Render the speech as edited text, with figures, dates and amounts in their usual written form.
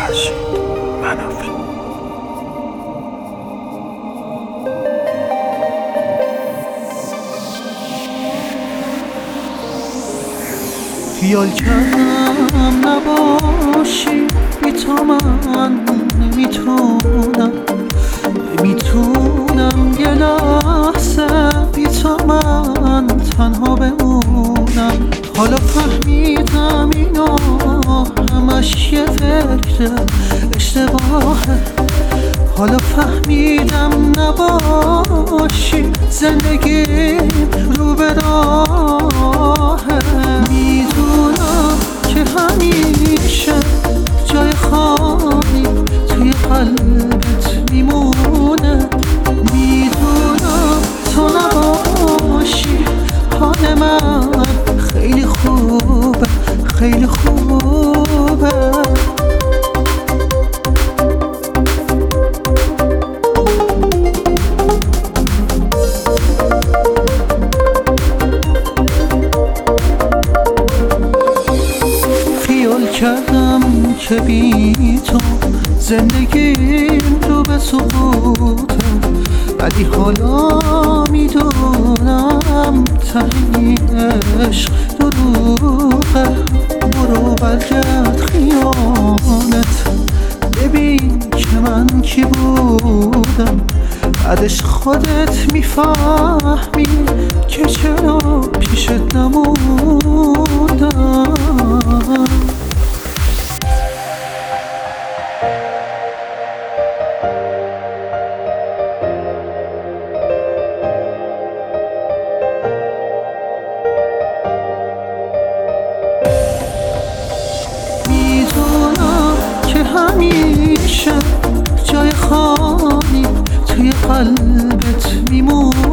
وحشی منافی. خیال کردم نباشی بی تو من نمیتونم یه لحظه بی تو من تنها بمونم. حالا فهمیدم اینا همش یه فکر اشتباهه. حالا فهمیدم نباشی زندگیم رو به راهه. میدونم که همیشه جای خالی توی قلبت میمونه. میدونم تو نباشی حال من خیلی خوبه، خیلی خوبه. خیال کردم که بی تو زندگیم رو به سقوطه، ولی حالا میدونم ته عشق دروغه. برو برگرد خیانت ببین که من کی بودم. بعدش خودت میفهمی که چرا پیشت نموندم. میدونم که همیشه جای خالی توی قلبت میمونه.